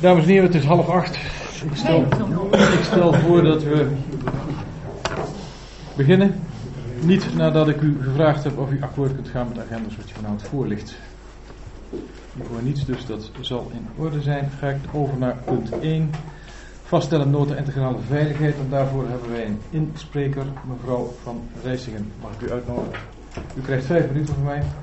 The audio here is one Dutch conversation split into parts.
Dames en heren, het is 7:30. Ik stel voor dat we beginnen. Niet nadat ik u gevraagd heb of u akkoord kunt gaan met de agenda zoals die vanavond voor ligt. Ik hoor niets, dus dat zal in orde zijn. Ga ik over naar punt 1. Vaststellen nota integrale veiligheid. En daarvoor hebben wij een inspreker, mevrouw Van Rijsingen. Mag ik u uitnodigen? U krijgt 5 minuten van mij.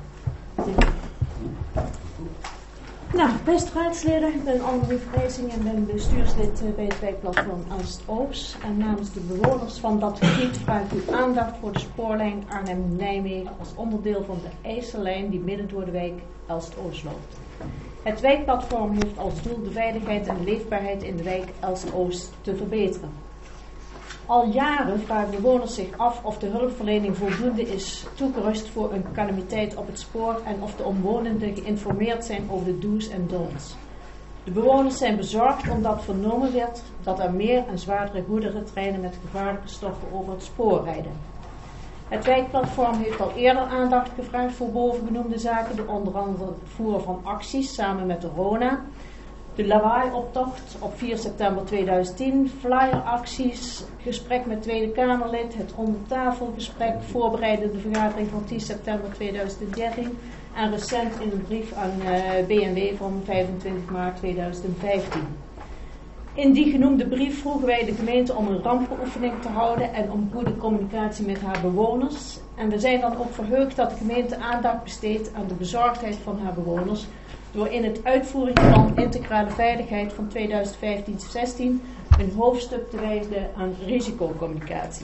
Nou, beste raadsleden, ik ben Annemarie Van Rijsingen en ben bestuurslid bij het wijkplatform Elst-Oost. En namens de bewoners van dat gebied vraag ik uw aandacht voor de spoorlijn Arnhem-Nijmegen als onderdeel van de IJsselijn die midden door de wijk Elst-Oost loopt. Het wijkplatform heeft als doel de veiligheid en de leefbaarheid in de wijk Elst-Oost te verbeteren. Al jaren vragen bewoners zich af of de hulpverlening voldoende is toegerust voor een calamiteit op het spoor en of de omwonenden geïnformeerd zijn over de do's en don'ts. De bewoners zijn bezorgd omdat vernomen werd dat er meer en zwaardere goederentreinen met gevaarlijke stoffen over het spoor rijden. Het wijkplatform heeft al eerder aandacht gevraagd voor bovengenoemde zaken door onder andere het voeren van acties samen met de RONA. De lawaaioptocht op 4 september 2010, flyeracties, gesprek met Tweede Kamerlid, het rondetafelgesprek, voorbereidende vergadering van 10 september 2013 en recent in een brief aan BNW van 25 maart 2015. In die genoemde brief vroegen wij de gemeente om een rampenoefening te houden en om goede communicatie met haar bewoners. En we zijn dan ook verheugd dat de gemeente aandacht besteedt aan de bezorgdheid van haar bewoners door in het uitvoeringsplan Integrale Veiligheid van 2015-16 een hoofdstuk te wijden aan risicocommunicatie.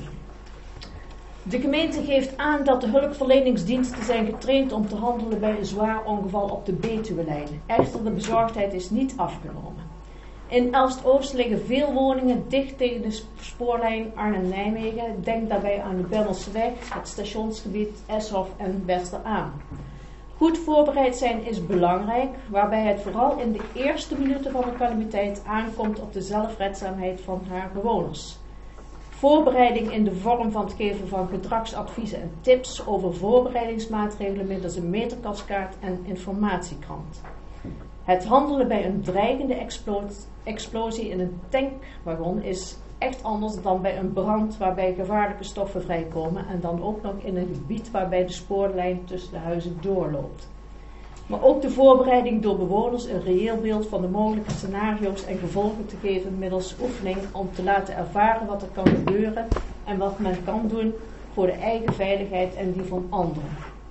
De gemeente geeft aan dat de hulpverleningsdiensten zijn getraind om te handelen bij een zwaar ongeval op de Betuwelijn. Echter, de bezorgdheid is niet afgenomen. In Elst-Oost liggen veel woningen dicht tegen de spoorlijn Arnhem-Nijmegen. Denk daarbij aan de Bemmelseweg, het stationsgebied Eshof en Wester-Aan. Goed voorbereid zijn is belangrijk, waarbij het vooral in de eerste minuten van een calamiteit aankomt op de zelfredzaamheid van haar bewoners. Voorbereiding in de vorm van het geven van gedragsadviezen en tips over voorbereidingsmaatregelen middels een meterkaskaart en informatiekrant. Het handelen bij een dreigende explosie in een tankwagon is echt anders dan bij een brand waarbij gevaarlijke stoffen vrijkomen en dan ook nog in een gebied waarbij de spoorlijn tussen de huizen doorloopt. Maar ook de voorbereiding door bewoners een reëel beeld van de mogelijke scenario's en gevolgen te geven middels oefening om te laten ervaren wat er kan gebeuren en wat men kan doen voor de eigen veiligheid en die van anderen.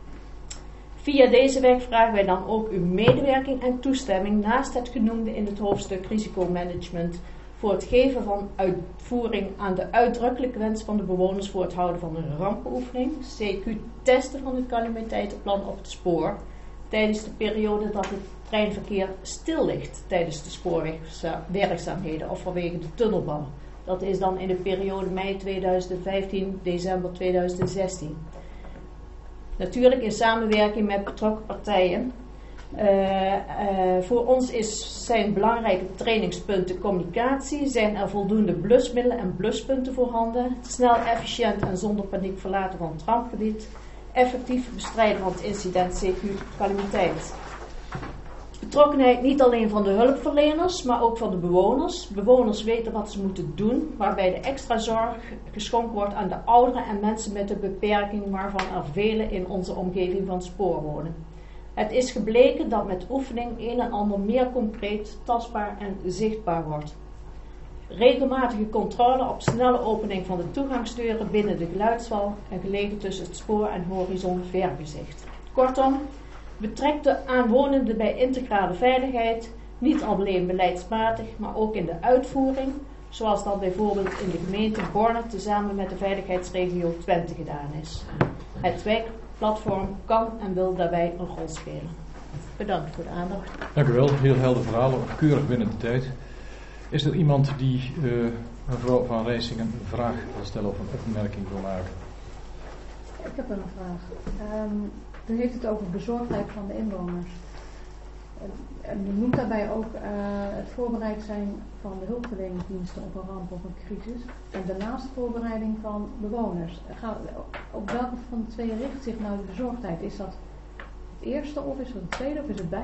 Via deze weg vragen wij dan ook uw medewerking en toestemming naast het genoemde in het hoofdstuk risicomanagement voor het geven van uitvoering aan de uitdrukkelijke wens van de bewoners voor het houden van een rampenoefening, CQ testen van het calamiteitenplan op het spoor, tijdens de periode dat het treinverkeer stil ligt tijdens de spoorwegwerkzaamheden of vanwege de tunnelbouw. Dat is dan in de periode mei 2015, december 2016. Natuurlijk in samenwerking met betrokken partijen. Voor ons zijn belangrijke trainingspunten communicatie. Zijn er voldoende blusmiddelen en bluspunten voorhanden? Snel, efficiënt en zonder paniek verlaten van het rampgebied. Effectief bestrijden van het incident CQ calamiteit. Betrokkenheid niet alleen van de hulpverleners, maar ook van de bewoners. Bewoners weten wat ze moeten doen, waarbij de extra zorg geschonken wordt aan de ouderen en mensen met een beperking, waarvan er velen in onze omgeving van het spoor wonen. Het is gebleken dat met oefening een en ander meer concreet, tastbaar en zichtbaar wordt. Regelmatige controle op snelle opening van de toegangsdeuren binnen de geluidswal en gelegen tussen het spoor en horizon vergezicht. Kortom, betrek de aanwonenden bij integrale veiligheid, niet alleen beleidsmatig, maar ook in de uitvoering, zoals dat bijvoorbeeld in de gemeente Borne tezamen met de veiligheidsregio Twente gedaan is. Het wijkplatform kan en wil daarbij een rol spelen. Bedankt voor de aandacht. Dank u wel, heel helder verhaal, ook keurig binnen de tijd. Is er iemand die mevrouw Van Rijsingen een vraag wil stellen of een opmerking wil maken? Ik heb een vraag. U heeft het over bezorgdheid van de inwoners. En u noemt daarbij ook het voorbereid zijn van de hulpverleningsdiensten op een ramp of een crisis. En daarnaast voorbereiding van bewoners. Op welke van de twee richt zich nou de bezorgdheid? Is dat het eerste of is het het tweede of is het beide?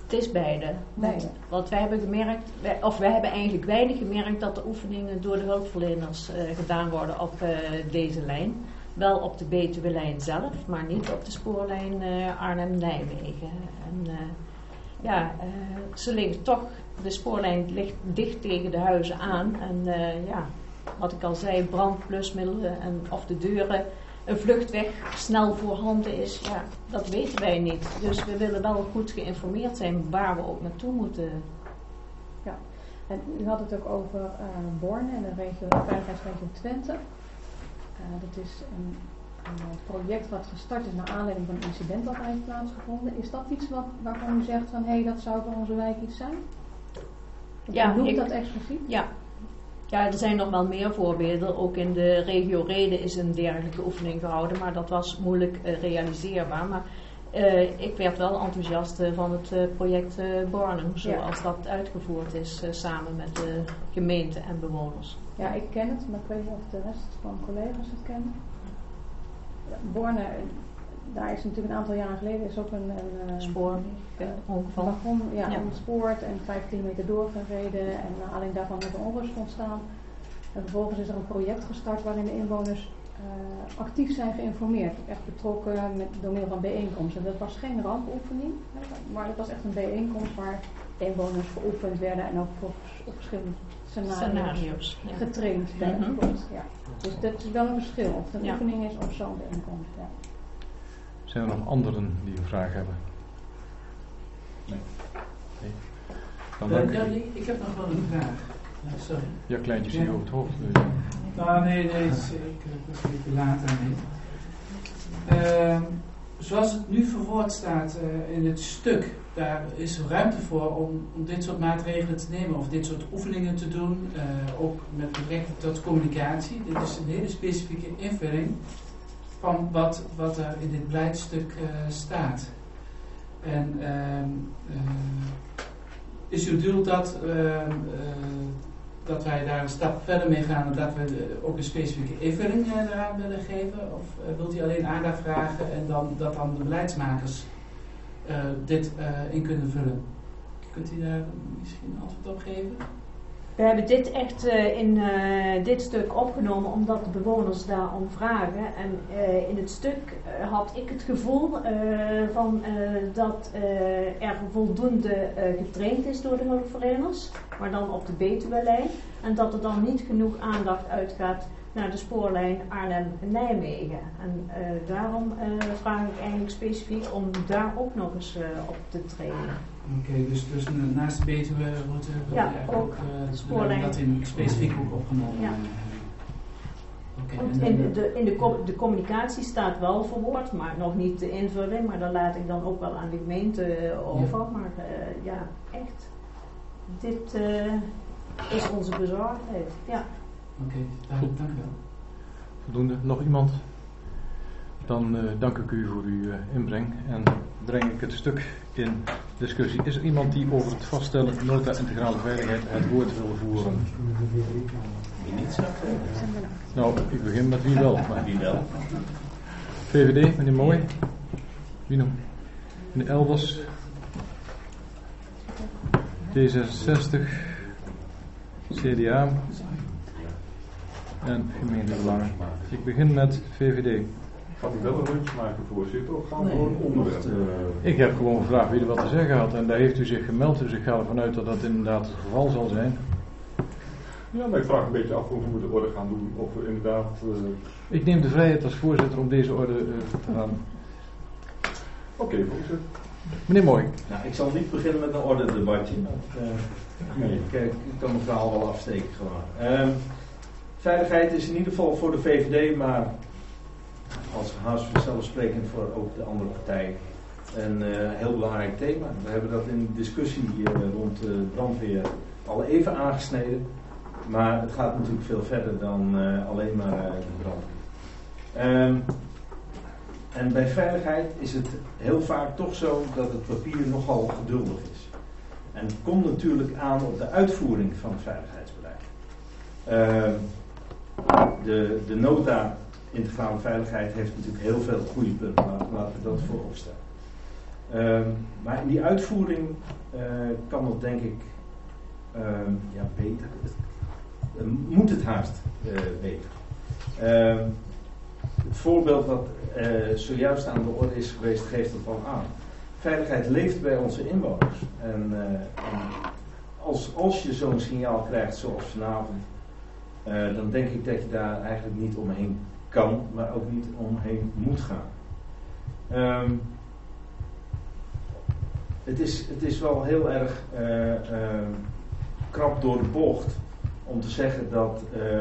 Het is beide. Want wij hebben gemerkt, wij hebben eigenlijk weinig gemerkt dat de oefeningen door de hulpverleners gedaan worden op deze lijn. Wel op de Betuwe-lijn zelf, maar niet op de spoorlijn Arnhem-Nijmegen. En ze liggen toch, de spoorlijn ligt dicht tegen de huizen aan. En wat ik al zei, brandblusmiddelen of de deuren, een vluchtweg snel voorhanden is, dat weten wij niet. Dus we willen wel goed geïnformeerd zijn waar we ook naartoe moeten. Ja, en u had het ook over Borne en de veiligheidsregio Twente. Dat is een project wat gestart is naar aanleiding van een incident dat heeft plaatsgevonden. Is dat iets waarvan u zegt van dat zou voor onze wijk iets zijn? Ja, noemt dat expliciet? Ja, er zijn nog wel meer voorbeelden. Ook in de regio Rheden is een dergelijke oefening gehouden, maar dat was moeilijk realiseerbaar. Maar ik werd wel enthousiast van het project Bornem, zoals dat uitgevoerd is samen met de gemeente en bewoners. Ja, ik ken het, maar ik weet niet of de rest van collega's het kennen. Borne, daar is natuurlijk een aantal jaren geleden is ook een wagon ontspoord en 5 kilometer doorgereden en alleen daarvan heeft er onrust ontstaan. En vervolgens is er een project gestart waarin de inwoners actief zijn geïnformeerd, echt betrokken door middel van bijeenkomsten. Dat was geen rampoefening, maar het was echt een bijeenkomst waar inwoners geoefend werden en ook op verschillende scenario's getraind werden. Dus dat is wel een verschil of het een oefening is of zo'n bijeenkomst. Ja. Zijn er nog anderen die een vraag hebben? Nee. Dan dank ik. Ik heb nog wel een vraag. Sorry. Ja, kleintje, zie je over het hoofd. Nee, ik was een beetje later mee. Zoals het nu verwoord staat in het stuk, daar is ruimte voor om dit soort maatregelen te nemen of dit soort oefeningen te doen, ook met betrekking tot communicatie. Dit is een hele specifieke invulling van wat er in dit beleidstuk staat. En is uw doel dat wij daar een stap verder mee gaan en dat we ook een specifieke invulling eraan willen geven? Of wilt u alleen aandacht vragen en dat dan de beleidsmakers dit in kunnen vullen? Kunt u daar misschien een antwoord op geven? We hebben dit echt in dit stuk opgenomen omdat de bewoners daarom vragen. En in het stuk had ik het gevoel dat er voldoende getraind is door de hulpverleners, maar dan op de Betuwe-lijn. En dat er dan niet genoeg aandacht uitgaat naar de spoorlijn Arnhem-Nijmegen. En daarom vraag ik eigenlijk specifiek om daar ook nog eens op te trainen. Oké, dus naast de Betuwe-route wil je ook spoorlijn dat in specifiek ook opgenomen. Ja. In de communicatie staat wel verwoord, maar nog niet de invulling, maar daar laat ik dan ook wel aan de gemeente over. Ja. Maar echt, dit is onze bezorgdheid. Ja. Oké, dank u wel. Voldoende. Nog iemand? Dan dank ik u voor uw inbreng en breng ik het stuk in discussie. Is er iemand die over het vaststellen nota integrale veiligheid het woord wil voeren? Wie niet zou zeggen. Nou, ik begin met wie wel. Maar wie wel? VVD, meneer Mooi. Wie nog? Meneer Elders. D66. CDA. En gemeentebelangen. Ik begin met VVD. Gaat u wel een rondje maken, voorzitter, of gaan we gewoon een onderwerp? Ik heb gewoon gevraagd wie er wat te zeggen had en daar heeft u zich gemeld, dus ik ga ervan uit dat dat inderdaad het geval zal zijn. Ja, maar ik vraag een beetje af hoe we de orde gaan doen, of we inderdaad... Ik neem de vrijheid als voorzitter om deze orde te gaan. Oké, voorzitter. Meneer Mooi. Nou, ik zal niet beginnen met een ordedebatje. Nee. Ik kan mijn verhaal wel afsteken gewoon. Veiligheid is in ieder geval voor de VVD, maar als haast vanzelfsprekend voor ook de andere partijen een heel belangrijk thema. We hebben dat in de discussie rond de brandweer al even aangesneden, maar het gaat natuurlijk veel verder dan alleen maar de brandweer. En bij veiligheid is het heel vaak toch zo dat het papier nogal geduldig is. En het komt natuurlijk aan op de uitvoering van het veiligheidsbeleid. De nota integrale veiligheid heeft natuurlijk heel veel goede punten, laten we dat voorop stellen. Maar in die uitvoering kan het denk ik beter. Moet het haast beter. Het voorbeeld wat zojuist aan de orde is geweest geeft het wel aan. Veiligheid leeft bij onze inwoners. En als je zo'n signaal krijgt zoals vanavond, dan denk ik dat je daar eigenlijk niet omheen kan, maar ook niet omheen moet gaan. Het is wel heel erg krap door de bocht om te zeggen dat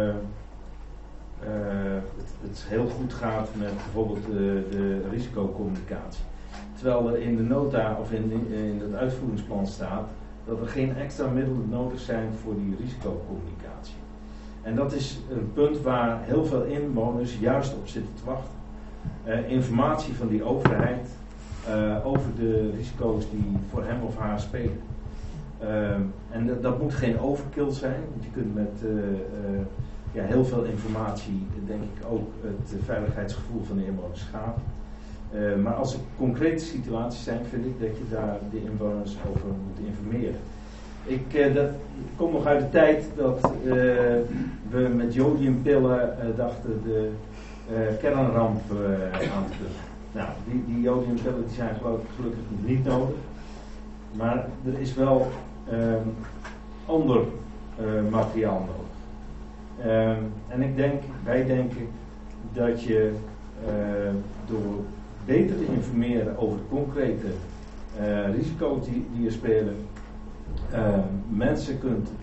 het heel goed gaat met bijvoorbeeld de risicocommunicatie. Terwijl er in de nota of in het uitvoeringsplan staat dat er geen extra middelen nodig zijn voor die risicocommunicatie. En dat is een punt waar heel veel inwoners juist op zitten te wachten. Informatie van die overheid over de risico's die voor hem of haar spelen. En dat moet geen overkill zijn, want je kunt met heel veel informatie, denk ik, ook het veiligheidsgevoel van de inwoners schaden. Maar als er concrete situaties zijn, vind ik dat je daar de inwoners over moet informeren. Dat komt nog uit de tijd dat we met jodiumpillen dachten de kernramp aan te kunnen. Nou, die jodiumpillen die zijn gelukkig niet nodig. Maar er is wel ander materiaal nodig. En wij denken dat je door beter te informeren over de concrete risico's die er spelen, mensen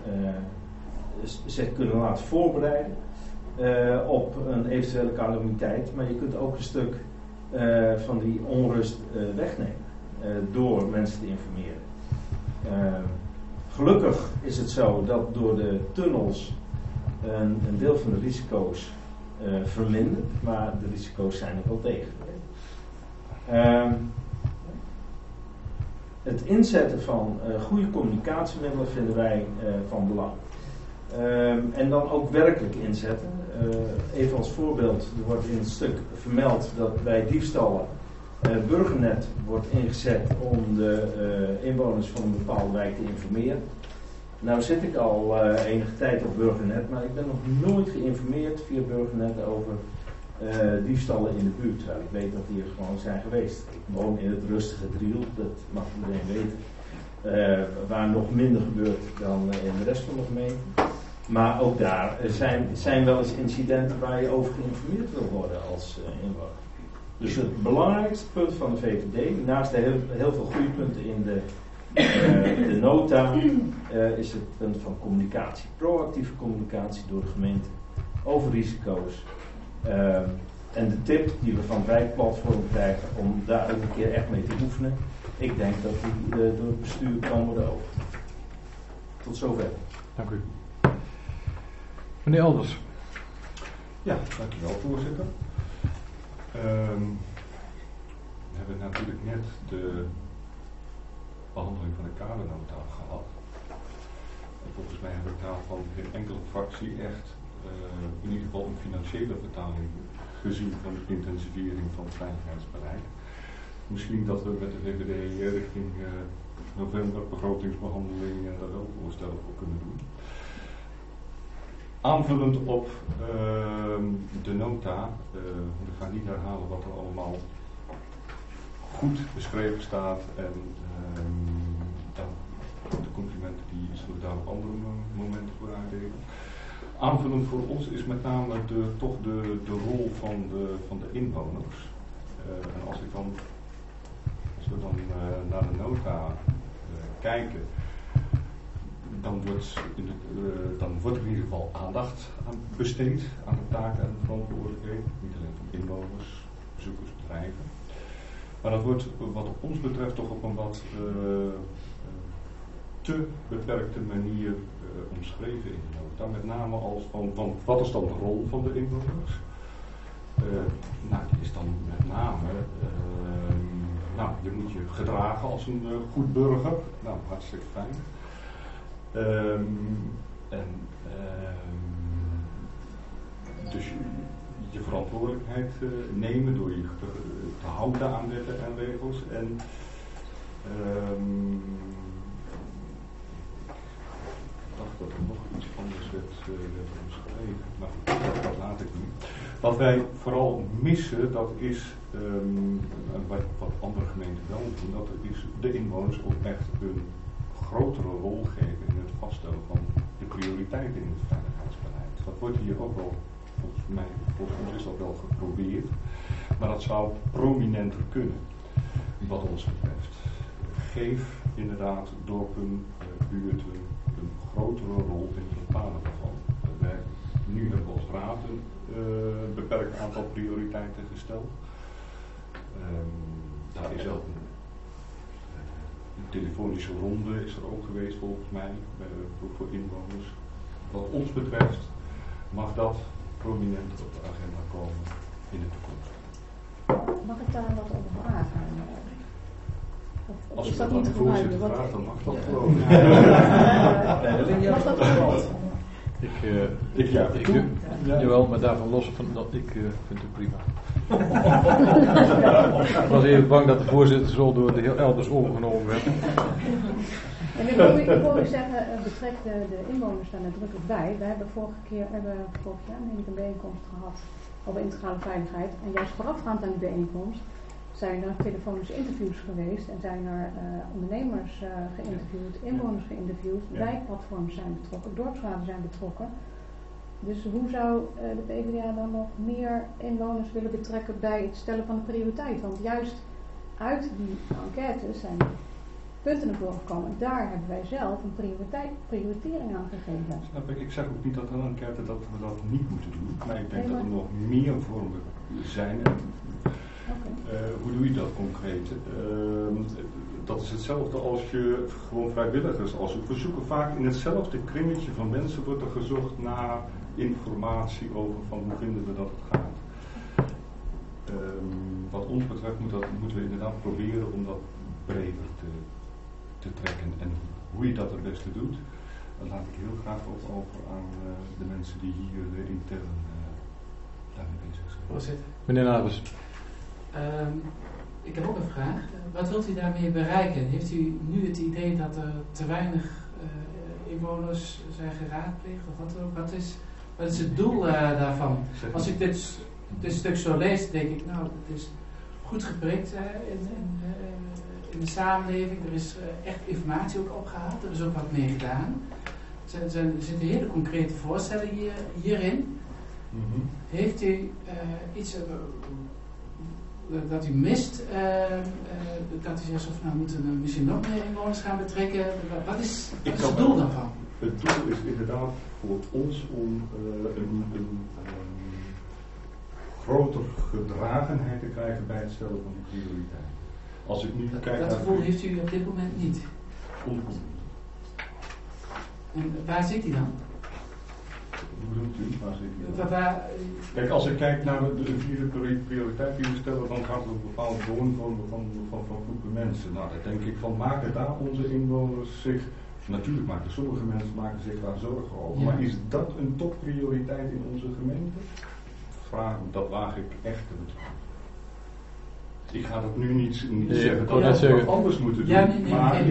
zich kunnen laten voorbereiden op een eventuele calamiteit, maar je kunt ook een stuk van die onrust wegnemen door mensen te informeren. Gelukkig is het zo dat door de tunnels een deel van de risico's vermindert, maar de risico's zijn er wel degelijk. Het inzetten van goede communicatiemiddelen vinden wij van belang. En dan ook werkelijk inzetten. Even als voorbeeld, er wordt in het stuk vermeld dat bij diefstallen Burgernet wordt ingezet om de inwoners van een bepaalde wijk te informeren. Nou zit ik al enige tijd op Burgernet, maar ik ben nog nooit geïnformeerd via Burgernet over diefstallen in de buurt. Terwijl ik weet dat die er gewoon zijn geweest. Ik woon in het rustige Driel, dat mag iedereen weten. Waar nog minder gebeurt dan in de rest van de gemeente. Maar ook daar zijn wel eens incidenten waar je over geïnformeerd wil worden als inwoner. Dus het belangrijkste punt van de VVD, naast de heel veel goede punten in de nota, is het punt van communicatie. Proactieve communicatie door de gemeente over risico's. En de tip die we van het wijkplatform krijgen om daar ook een keer echt mee te oefenen, ik denk dat die door het bestuur kan worden overgenomen. Tot zover. Dank u. Meneer Elders. Ja, dankjewel voorzitter. We hebben natuurlijk net de behandeling van de kadernota gehad. En volgens mij heb ik daarvan geen enkele fractie echt in ieder geval een financiële vertaling gezien van de intensivering van het veiligheidsbeleid. Misschien dat we met de VVD richting november begrotingsbehandeling daar ook voorstellen voor kunnen doen. Aanvullend op de nota, ik ga niet herhalen wat er allemaal goed beschreven staat en de complimenten die zullen we daar op andere momenten voor uitdelen. Aanvullend voor ons is met name toch de rol van de inwoners. En als we dan naar de nota kijken, dan wordt er in ieder geval aandacht aan besteed aan de taken en de verantwoordelijkheden. Niet alleen van inwoners, bezoekers, bedrijven. Maar dat wordt wat ons betreft toch op een wat te beperkte manier omschreven in de nota. Met name als van wat is dan de rol van de inwoners? Die is dan met name, je moet je gedragen als een goed burger. Nou, hartstikke fijn. Dus je verantwoordelijkheid nemen door je te houden aan wetten en regels. En Ik dacht dat er nog iets anders werd omschreven, maar goed, dat laat ik nu. Wat wij vooral missen, dat is wat andere gemeenten wel doen, dat is de inwoners ook echt een grotere rol geven in het vaststellen van de prioriteiten in het veiligheidsbeleid. Dat wordt hier ook wel, volgens ons is dat wel geprobeerd, maar dat zou prominenter kunnen, wat ons betreft. Geef inderdaad dorpen, buurten een grotere rol in het bepalen daarvan. Nu hebben we als raad een beperkt aantal prioriteiten gesteld. Daar is ook een telefonische ronde is er ook geweest volgens mij voor inwoners. Wat ons betreft mag dat prominent op de agenda komen in de toekomst. Mag ik daar wat over vragen? Als is u dat dat aan niet de voorzitter gebruiken? vraagt, dan mag dat gewoon. Mag dat gewoon? Jawel, maar daarvan los van dat ik vind het prima. Ik was even bang dat de voorzittersrol door de heer Elders overgenomen werd. En ik wil u zeggen, betrek de inwoners daar nadrukkelijk bij. We hebben vorig jaar een bijeenkomst gehad over integrale veiligheid. En juist voorafgaand aan die bijeenkomst zijn er telefonische interviews geweest en zijn er ondernemers geïnterviewd, inwoners geïnterviewd, wijkplatforms zijn betrokken, dorpsraden zijn betrokken. Dus hoe zou de PvdA dan nog meer inwoners willen betrekken bij het stellen van de prioriteit? Want juist uit die enquêtes zijn punten naar voren gekomen. Daar hebben wij zelf een prioritering aan gegeven. Ik zeg ook niet dat een enquête dat we dat niet moeten doen, maar ik denk dat er nog meer vormen zijn. Hoe doe je dat concreet? Dat is hetzelfde als je gewoon vrijwilligers zoekt. We zoeken vaak in hetzelfde kringetje van mensen, wordt er gezocht naar informatie over van hoe vinden we dat het gaat. Wat ons betreft moeten we inderdaad proberen om dat breder te trekken. En hoe je dat het beste doet, dat laat ik heel graag ook over aan de mensen die hier intern daarmee bezig zijn. Voorzitter. Meneer Nabers. Ik heb ook een vraag. Wat wilt u daarmee bereiken? Heeft u nu het idee dat er te weinig inwoners zijn geraadpleegd? Of wat is het doel daarvan? Als ik dit stuk zo lees, denk ik, nou, het is goed geprikt in de samenleving. Er is echt informatie ook opgehaald. Er is ook wat mee gedaan. Er zitten hele concrete voorstellen hierin. Mm-hmm. Heeft u iets dat u mist? Dat u zegt, of nou moeten we misschien nog meer inwoners gaan betrekken? Wat is het doel daarvan? Het doel is inderdaad voor ons om een grotere gedragenheid te krijgen bij het stellen van die prioriteit. Als ik nu kijk dat gevoel heeft u op dit moment niet? Onvoldoende. En waar zit hij dan? Hoe bedoelt u? Waar zit hij dan? Kijk, als ik kijk naar de vierde prioriteit die we stellen, dan gaat het om bepaalde woonvormen van groepen mensen. Nou, dan denk ik van, maken daar onze inwoners zich, natuurlijk maken sommige mensen zich daar zorgen over, maar is dat een topprioriteit in onze gemeente? Dat waag ik echt te betwijfelen. Ik ga dat nu niet zeggen dat we wat anders moeten doen, maar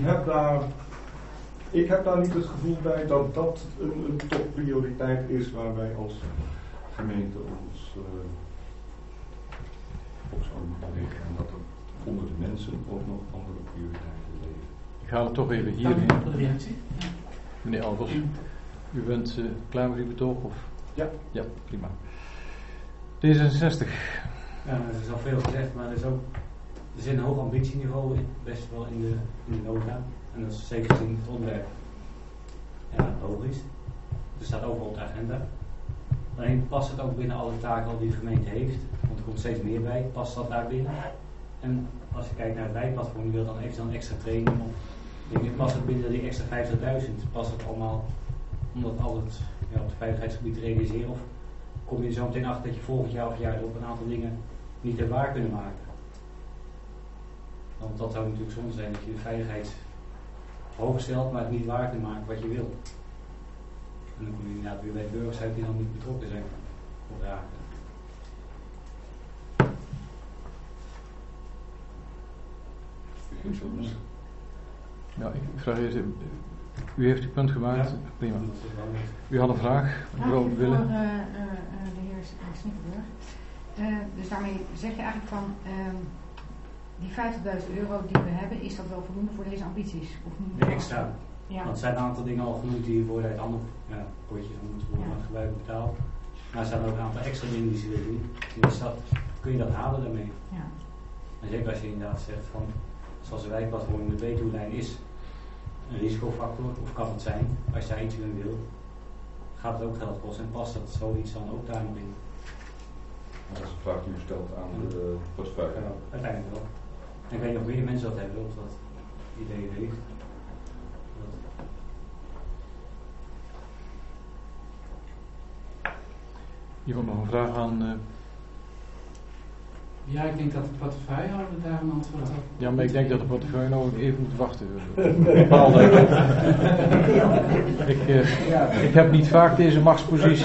ik heb daar niet het gevoel bij dat dat een topprioriteit is waar wij als gemeente ons op zouden moeten richten. En dat er onder de mensen ook nog andere prioriteiten leven. Ik ga er toch even hierheen. Dank u voor de reactie. Meneer Albers, u bent klaar met uw betoog? Of? Ja. Ja, prima. D66. Ja, er is al veel gezegd, maar er zit een hoog ambitieniveau best wel in de nota. En dat is zeker gezien het onderwerp. Ja, logisch. Er staat overal op de agenda. Alleen past het ook binnen alle taken die de gemeente heeft, want er komt steeds meer bij, past dat daar binnen? En als je kijkt naar het wijkplatform, die wil dan even extra training op. Denk ik, past het binnen die extra 50.000? Past het allemaal om dat altijd op het veiligheidsgebied te realiseren? Of kom je er zo meteen achter dat je volgend jaar of jaar op een aantal dingen niet hebt waar kunnen maken? Want dat zou natuurlijk zonde zijn, dat je de veiligheid hoog stelt, maar het niet waar kunt maken wat je wil. En dan kom je inderdaad weer bij burgers uit die dan niet betrokken zijn. Ja. Nou, ik vraag eerst, u heeft uw punt gemaakt, Ja. prima. Dat is wel niet. U had een vraag, mevrouw Voor Willen. de heer Snippenburg. Dus daarmee zeg je eigenlijk van die €50.000 die we hebben, is dat wel voldoende voor deze ambities? Of niet? De extra. Ja. Want er zijn een aantal dingen al genoemd die hiervoor uit andere potjes moeten worden Ja. gebruikt betaald. Maar er zijn ook een aantal extra dingen die ze willen doen. Dus kun je dat halen daarmee? Ja. En zeker als je inderdaad zegt van, zoals de wijkplatform, de B-doellijn is een risicofactor, of kan het zijn, als jij iets wil, gaat het ook geld kosten en past dat zoiets dan ook daar nog in? Dat is een vraag die u stelt aan de portefeuille. Ja, uiteindelijk wel. En ik weet niet of meer mensen dat hebben, of dat idee heeft. Iemand nog een vraag aan? Ja, ik denk dat de portefeuillehouder daar een antwoord op. Ja, maar ik denk dat de portefeuille nog even moet wachten. Ik heb niet vaak deze machtspositie.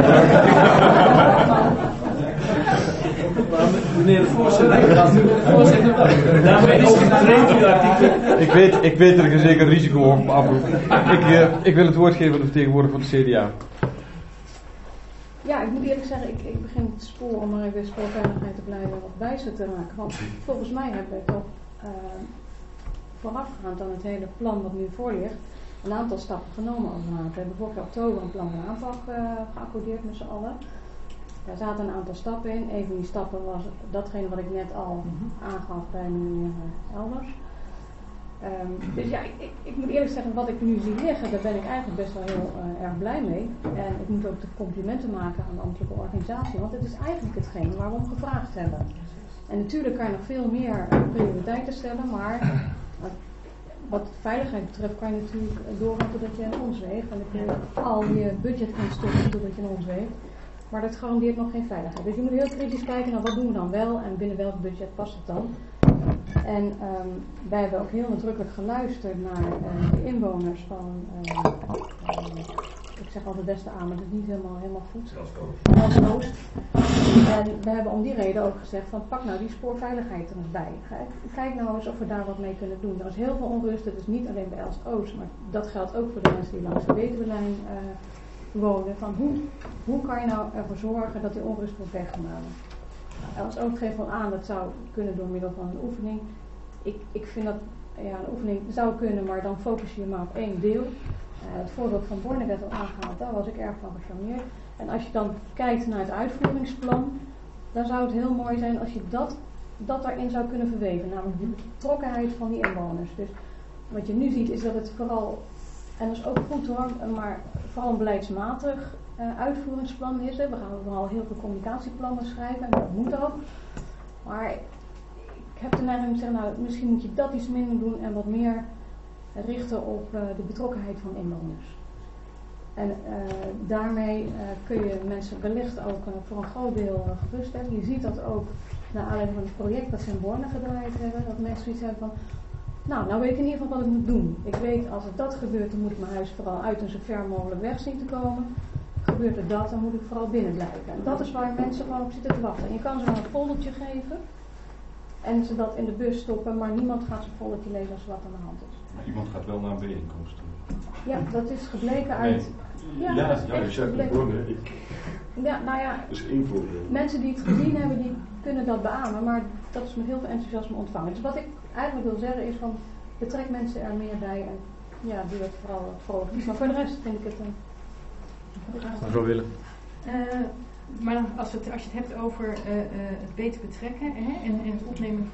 Maar meneer de voorzitter, daarmee overtreedt u artikel. Ik weet dat ik er zeker een risico op afroep. Ik wil het woord geven aan de vertegenwoordiger van de CDA. Ja, ik moet eerlijk zeggen, ik begin het spoor om maar even spoorveiligheid te blijven wat wijzer te raken. Want volgens mij hebben we toch voorafgaand aan het hele plan wat nu voor ligt, een aantal stappen genomen over We hebben vorig jaar oktober een plan van aanpak geaccordeerd met z'n allen. Daar zaten een aantal stappen in. Een van die stappen was datgene wat ik net al aangaf bij meneer Elders. Dus ja, ik moet eerlijk zeggen, wat ik nu zie liggen, daar ben ik eigenlijk best wel heel erg blij mee. En ik moet ook de complimenten maken aan de ambtelijke organisatie, want het is eigenlijk hetgeen waar we om gevraagd hebben. En natuurlijk kan je nog veel meer prioriteiten stellen, maar wat de veiligheid betreft kan je natuurlijk doorgaan totdat je een ons weegt. En dan kun je al je budget instoppen totdat je een ons weegt. Maar dat garandeert nog geen veiligheid. Dus je moet heel kritisch kijken naar wat doen we dan wel en binnen welk budget past het dan. En wij hebben ook heel nadrukkelijk geluisterd naar de inwoners van, ik zeg altijd West-Aan, maar dat is niet helemaal goed. Oost. En we hebben om die reden ook gezegd van pak nou die spoorveiligheid er eens bij. Kijk nou eens of we daar wat mee kunnen doen. Er is heel veel onrust, het is niet alleen bij Elst-Oost, maar dat geldt ook voor de mensen die langs de Betuwelijn wonen. Van hoe kan je nou ervoor zorgen dat die onrust wordt weggenomen? Elst-Oost geeft wel aan, dat zou kunnen door middel van een oefening. Ik vind dat een oefening zou kunnen, maar dan focus je maar op één deel. Het voorbeeld van Borne werd al aangehaald, daar was ik erg van gecharmeerd. En als je dan kijkt naar het uitvoeringsplan, dan zou het heel mooi zijn als je dat daarin zou kunnen verweven. Namelijk de betrokkenheid van die inwoners. Dus wat je nu ziet is dat het vooral, en dat is ook goed hoor, maar vooral een beleidsmatig uitvoeringsplan is. We gaan vooral heel veel communicatieplannen schrijven en dat moet ook. Maar ik heb de neiging om te zeggen, nou misschien moet je dat iets minder doen en wat meer richten op de betrokkenheid van inwoners. En daarmee kun je mensen wellicht ook voor een groot deel geruststellen. Je ziet dat ook naar aanleiding van het project dat ze in Borne gedraaid hebben. Dat mensen zoiets hebben van, nou weet ik in ieder geval wat ik moet doen. Ik weet als dat gebeurt, dan moet ik mijn huis vooral uit en zo ver mogelijk weg zien te komen. Gebeurt er dat, dan moet ik vooral binnen blijven. En dat is waar mensen gewoon op zitten te wachten. En je kan ze wel een foldertje geven en ze dat in de bus stoppen, maar niemand gaat zijn foldertje lezen als er wat aan de hand is. Maar iemand gaat wel naar een bijeenkomst toe. Ja, dat is gebleken uit... dat is echt gebleken. Ja, nou ja, Dat is één voorbeeld. mensen die het gezien hebben, die kunnen dat beamen, maar dat is met heel veel enthousiasme ontvangen. Dus wat ik eigenlijk wil zeggen is van, betrek mensen er meer bij en ja, doe dat vooral vrolijk. Maar voor de rest vind ik het een... Mevrouw Willen. Maar als je het hebt over het beter betrekken en het opnemen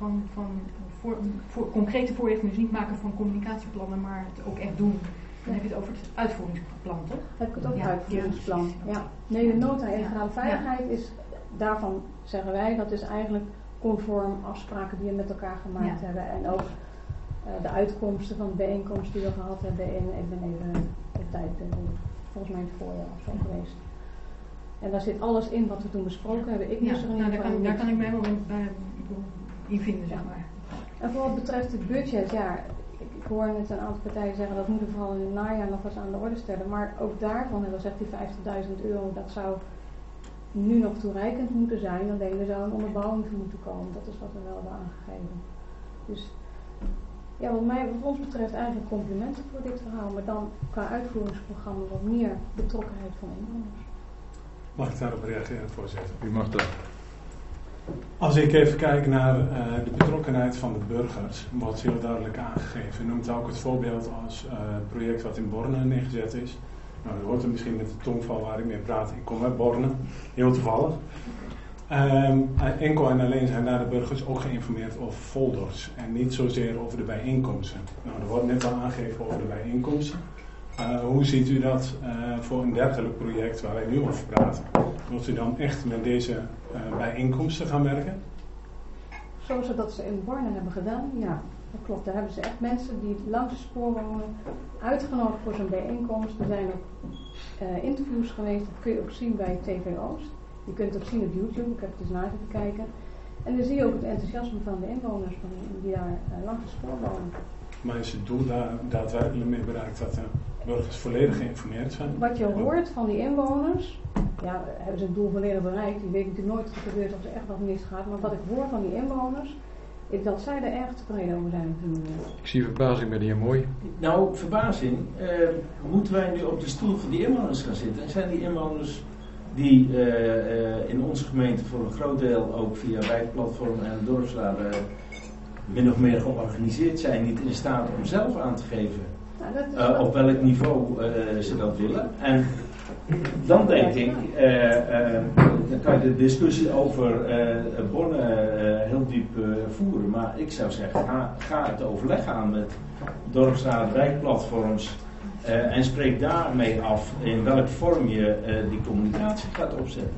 van concrete voorlichting, dus niet maken van communicatieplannen, maar het ook echt doen. Dan heb je het over het uitvoeringsplan, toch? Heb ik het ook uitvoeringsplan. Ja. Nee, de nota integrale veiligheid is, daarvan zeggen wij, dat is eigenlijk conform afspraken die we met elkaar gemaakt hebben. En ook de uitkomsten van de bijeenkomst die we gehad hebben ik ben even de tijd, volgens mij het voorjaar of zo geweest. En daar zit alles in wat we toen besproken hebben. Ik moest er in ieder geval daar kan ik mij wel in vinden, zeg maar. En voor wat betreft het budget, ja, ik hoor net een aantal partijen zeggen dat moeten we vooral in het najaar nog eens aan de orde stellen. Maar ook daarvan hebben we gezegd die €50.000, dat zou nu nog toereikend moeten zijn. Alleen er zou een onderbouwing voor moeten komen. Dat is wat we wel hebben aangegeven. Dus Ja, wat ons betreft eigenlijk complimenten voor dit verhaal, maar dan qua uitvoeringsprogramma wat meer betrokkenheid van inwoners. Mag ik daarop reageren, voorzitter? U mag dat. Als ik even kijk naar de betrokkenheid van de burgers, wordt heel duidelijk aangegeven. U noemt ook het voorbeeld als project wat in Borne neergezet is. Nou, u hoort het misschien met de tongval waar ik mee praat. Ik kom uit Borne, heel toevallig. Enkel en alleen zijn daar de burgers ook geïnformeerd over folders en niet zozeer over de bijeenkomsten. Nou, er wordt net al aangegeven over de bijeenkomsten. Hoe ziet u dat voor een dergelijk project waar wij nu over praten? Wilt u dan echt met deze bijeenkomsten gaan werken? Zoals ze dat ze in Borne hebben gedaan, ja, dat klopt. Daar hebben ze echt mensen die langs het spoor wonen uitgenodigd voor zo'n bijeenkomst. Er zijn ook interviews geweest, dat kun je ook zien bij TV Oost. Je kunt het ook zien op YouTube, ik heb het eens naar te kijken. En dan zie je ook het enthousiasme van de inwoners die daar langs het spoor wonen. Maar is het doel daar daadwerkelijk mee bereikt dat de burgers volledig geïnformeerd zijn? Wat je hoort van die inwoners, ja, hebben ze het doel volledig bereikt. Je weet natuurlijk nooit wat er gebeurt of er echt wat misgaat. Maar wat ik hoor van die inwoners, is dat zij er erg tevreden over zijn. Ik zie verbazing bij de heer Mooi. Nou, verbazing. Moeten wij nu op de stoel van die inwoners gaan zitten? En zijn die inwoners die in onze gemeente voor een groot deel ook via wijkplatform en dorpsraden min of meer georganiseerd zijn, niet in staat om zelf aan te geven op welk niveau ze dat willen? En dan denk ik, dan kan je de discussie over Borne heel diep voeren, maar ik zou zeggen, ga het overleg aan met dorpsraden, wijkplatforms en spreek daarmee af in welke vorm je die communicatie gaat opzetten.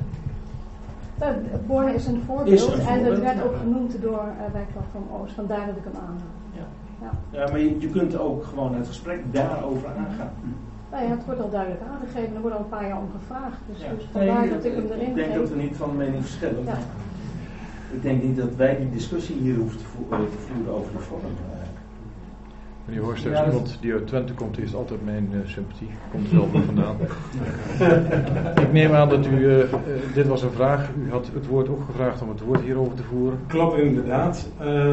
Borne is een voorbeeld en dat werd ook genoemd door wijkplatform Oost, vandaar dat ik hem aanhaal. Ja, maar je kunt ook gewoon het gesprek daarover aangaan. Nou ja, het wordt al duidelijk aangegeven, er wordt al een paar jaar om gevraagd. Dus vandaar dat ik hem erin Ik denk geef. dat we niet van mening verschillen. Ja. Ik denk niet dat wij die discussie hier hoeven te voeren over de vorm. Meneer Horsthuis, iemand die uit Twente komt, heeft altijd mijn sympathie. Komt er zelf ook vandaan. Ik neem aan dat u, dit was een vraag, u had het woord ook gevraagd om het woord hierover te voeren. Klopt inderdaad.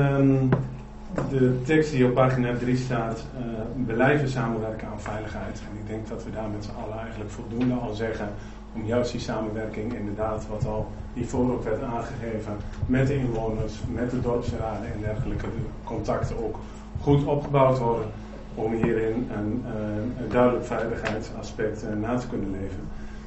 De tekst die op pagina 3 staat, blijven samenwerken aan veiligheid. En ik denk dat we daar met z'n allen eigenlijk voldoende al zeggen om juist die samenwerking inderdaad, wat al hiervoor ook werd aangegeven, met de inwoners, met de dorpsraden en dergelijke contacten ook goed opgebouwd worden om hierin een duidelijk veiligheidsaspect na te kunnen leven.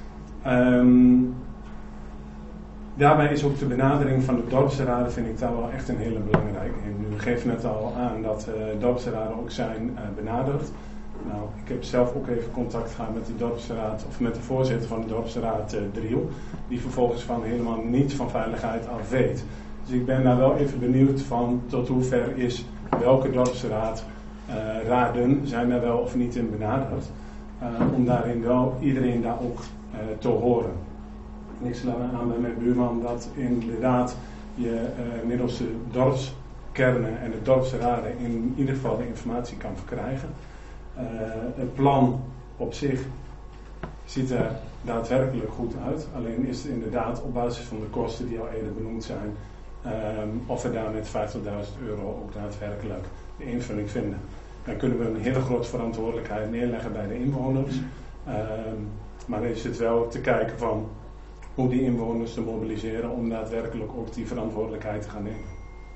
Daarbij is ook de benadering van de dorpsraden, vind ik daar wel echt een hele belangrijke in. U geeft net al aan dat dorpsraden ook zijn benaderd. Nou, ik heb zelf ook even contact gehad met de dorpsraad, of met de voorzitter van de dorpsraad Driel, die vervolgens van helemaal niets van veiligheid af weet. Dus ik ben daar wel even benieuwd van tot hoever is welke dorpsraad, raden zijn daar wel of niet in benaderd. Om daarin wel iedereen daar ook te horen. Ik sluit aan bij mijn buurman dat inderdaad je middels de dorpskernen en de dorpsraden in ieder geval de informatie kan verkrijgen. Het plan op zich ziet er daadwerkelijk goed uit. Alleen is het inderdaad op basis van de kosten die al eerder benoemd zijn, of we daar met €50.000 ook daadwerkelijk de invulling vinden. Dan kunnen we een hele grote verantwoordelijkheid neerleggen bij de inwoners. Maar dan is het wel te kijken van hoe die inwoners te mobiliseren om daadwerkelijk ook die verantwoordelijkheid te gaan nemen.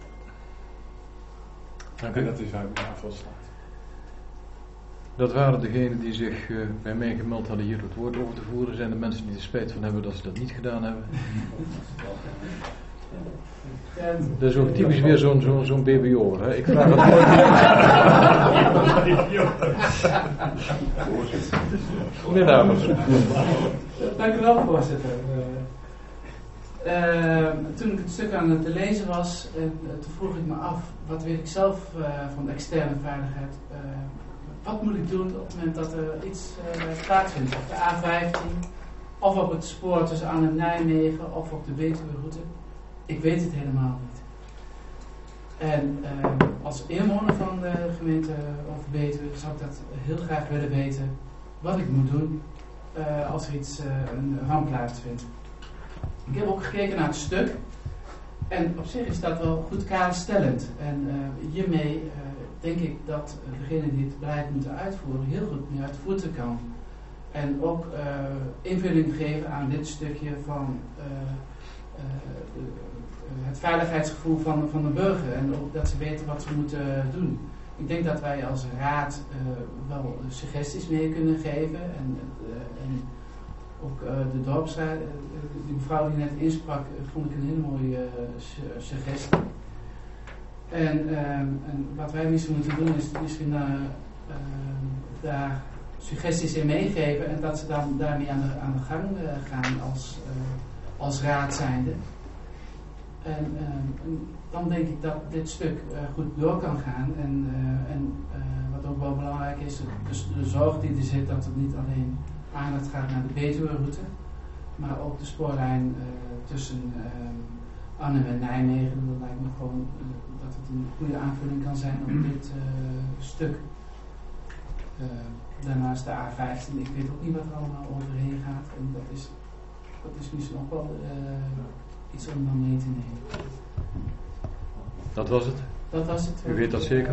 Dank u. En dat is waar ik bij volstaat. Dat waren degenen die zich bij mij gemeld hadden hier het woord over te voeren. Zijn er mensen die er spijt van hebben dat ze dat niet gedaan hebben? Dat is ook typisch weer zo'n BBO. Hè? Ik vraag het woord. Meneer Dames. Dank u wel, voorzitter. Toen ik het stuk aan het lezen was, toen vroeg ik me af, wat weet ik zelf van de externe veiligheid? Wat moet ik doen op het moment dat er iets plaatsvindt? Op de A15, of op het spoor tussen Arnhem en Nijmegen, of op de Betuweroute? Ik weet het helemaal niet. En als inwoner van de gemeente of Betuwe zou ik dat heel graag willen weten, wat ik moet doen als er een ramp plaatsvindt. Ik heb ook gekeken naar het stuk en op zich is dat wel goed kaderstellend. En hiermee denk ik dat degene die het beleid moeten uitvoeren heel goed mee uit de voeten kan. En ook invulling geven aan dit stukje van het veiligheidsgevoel van de burger. En ook dat ze weten wat ze moeten doen. Ik denk dat wij als raad wel suggesties mee kunnen geven. En ook de dorpsraad, die mevrouw die net insprak, vond ik een hele mooie suggestie. En wat wij misschien moeten doen is misschien daar suggesties in meegeven en dat ze dan daarmee aan de gang gaan als raad zijnde. En dan denk ik dat dit stuk goed door kan gaan. En wat ook wel belangrijk is, dus de zorg die er zit, dat het niet alleen aandacht gaat naar de Betuwe-route, maar ook de spoorlijn tussen Arnhem en Nijmegen. Dat lijkt me gewoon dat het een goede aanvulling kan zijn op dit stuk. Daarnaast de A15, ik weet ook niet wat er allemaal overheen gaat. En dat is misschien nog wel iets om dan mee te nemen. Dat was het? Dat was het. U weet dat zeker?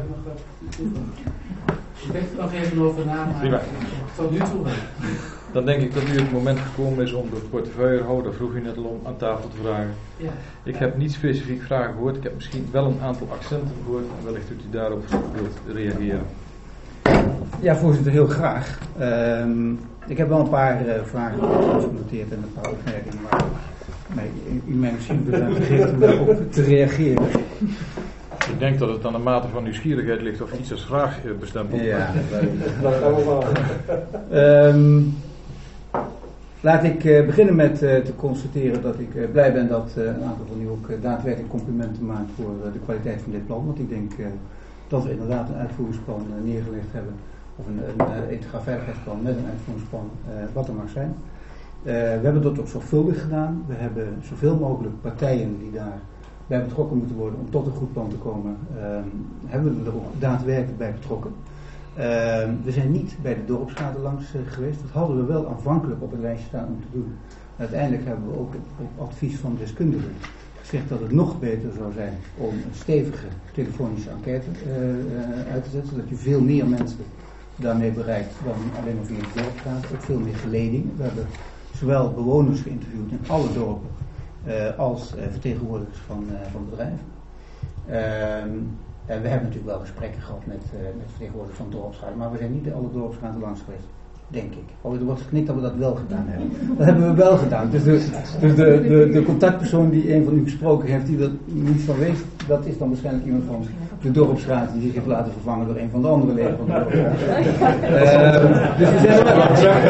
Ik denk er nog even over na, maar prima. Tot nu toe wel. Dan denk ik dat nu het moment gekomen is om de portefeuillehouder, vroeg u net al om, aan tafel te vragen. Ja. Ik heb niet specifiek vragen gehoord, ik heb misschien wel een aantal accenten gehoord en wellicht dat u daarop wilt reageren. Ja, voorzitter, heel graag. Ik heb wel een paar vragen genoteerd en een paar opmerkingen, maar u mij misschien gegeven om daarop te reageren. Ik denk dat het aan de mate van nieuwsgierigheid ligt of iets als vraag bestemd wordt. Ja, dat gaan we wel. Laat ik beginnen met te constateren dat ik blij ben dat een aantal van u ook daadwerkelijk complimenten maakt voor de kwaliteit van dit plan. Want ik denk dat we inderdaad een uitvoeringsplan neergelegd hebben. Of een integraal veiligheidsplan met een uitvoeringsplan, wat er mag zijn. We hebben dat ook zorgvuldig gedaan. We hebben zoveel mogelijk partijen die daarbij betrokken moeten worden om tot een goed plan te komen, hebben we er ook daadwerkelijk bij betrokken. We zijn niet bij de dorpsraden langs geweest. Dat hadden we wel aanvankelijk op het lijstje staan om te doen. Uiteindelijk hebben we ook op advies van deskundigen gezegd dat het nog beter zou zijn om een stevige telefonische enquête uit te zetten, zodat je veel meer mensen daarmee bereikt dan alleen maar via de dorpsraad. Ook veel meer geleding. We hebben zowel bewoners geïnterviewd in alle dorpen als vertegenwoordigers van bedrijven. En we hebben natuurlijk wel gesprekken gehad met vertegenwoordigers van dorpsraden, maar we zijn niet bij alle dorpsraden langs geweest, denk ik. Er wordt geknikt dat we dat wel gedaan hebben. Dat hebben we wel gedaan. Dus de contactpersoon die een van u gesproken heeft, die er niet van weet, dat is dan waarschijnlijk iemand van de dorpsraad die zich heeft laten vervangen door een van de andere leden van de dorpsraad. Dus we zijn wel.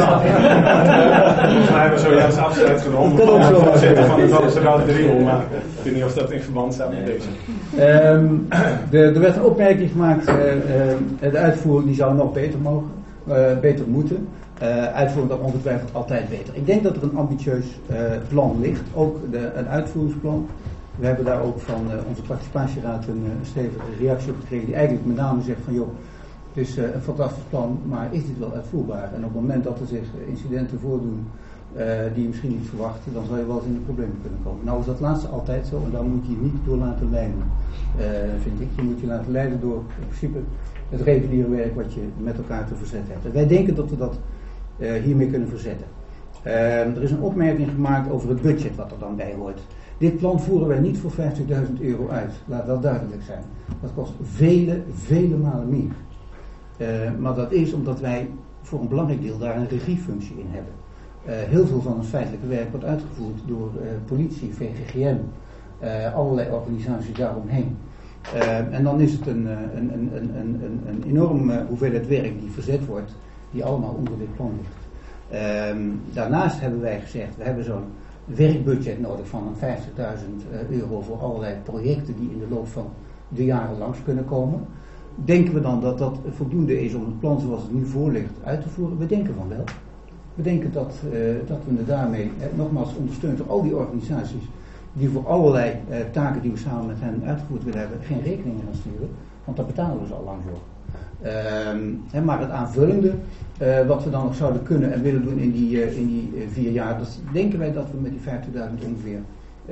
We hebben zojuist afscheid genomen van de voorzitter van de dorpsraad Driel, maar ik weet niet of dat in verband staat met deze. Er werd een opmerking gemaakt, de uitvoering die zou nog beter moeten. Uitvoering dan ongetwijfeld altijd beter. Ik denk dat er een ambitieus plan ligt, ook een uitvoeringsplan. We hebben daar ook van onze participatieraad een stevige reactie op gekregen die eigenlijk met name zegt van joh, het is een fantastisch plan, maar is dit wel uitvoerbaar? En op het moment dat er zich incidenten voordoen die je misschien niet verwacht, dan zou je wel eens in de problemen kunnen komen. Nou is dat laatste altijd zo en daar moet je je niet door laten leiden, vind ik. Je moet je laten leiden door in principe het reguliere werk wat je met elkaar te verzetten hebt. En wij denken dat we dat hiermee kunnen verzetten. Er is een opmerking gemaakt over het budget wat er dan bij hoort. Dit plan voeren wij niet voor €50.000 uit. Laat dat duidelijk zijn. Dat kost vele malen meer. Maar dat is omdat wij voor een belangrijk deel daar een regiefunctie in hebben. Heel veel van het feitelijke werk wordt uitgevoerd door politie, VGGM, allerlei organisaties daaromheen. En dan is het een enorme hoeveelheid werk die verzet wordt, die allemaal onder dit plan ligt. Daarnaast hebben wij gezegd, we hebben zo'n werkbudget nodig van €50.000 voor allerlei projecten die in de loop van de jaren langs kunnen komen. Denken we dan dat dat voldoende is om het plan zoals het nu voor ligt uit te voeren? We denken van wel. We denken dat we er daarmee, nogmaals ondersteund door al die organisaties, die voor allerlei taken die we samen met hen uitgevoerd willen hebben, geen rekening gaan sturen, want daar betalen we ze al lang voor. Maar het aanvullende, wat we dan nog zouden kunnen en willen doen in die 4 jaar, dat denken wij dat we met die €50.000 ongeveer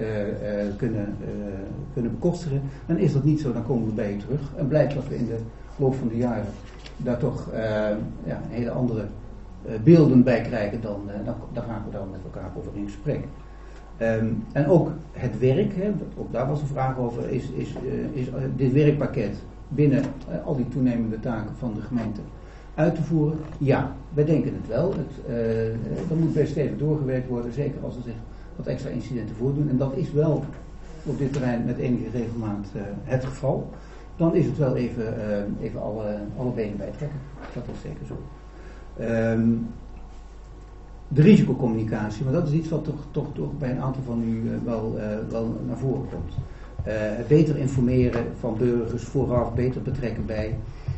kunnen bekostigen. Dan is dat niet zo, dan komen we bij je terug. En blijkt dat we in de loop van de jaren daar toch hele andere beelden bij krijgen, dan gaan we daar met elkaar over in gesprek. En ook het werk, ook daar was een vraag over, is dit werkpakket binnen al die toenemende taken van de gemeente uit te voeren? Ja, wij denken het wel. Dat moet best even doorgewerkt worden, zeker als er zich wat extra incidenten voordoen. En dat is wel op dit terrein met enige regelmaat het geval. Dan is het wel even alle benen bij trekken. Dat is zeker zo. De risicocommunicatie, maar dat is iets wat toch bij een aantal van u wel naar voren komt. Beter informeren van burgers vooraf, beter betrekken bij.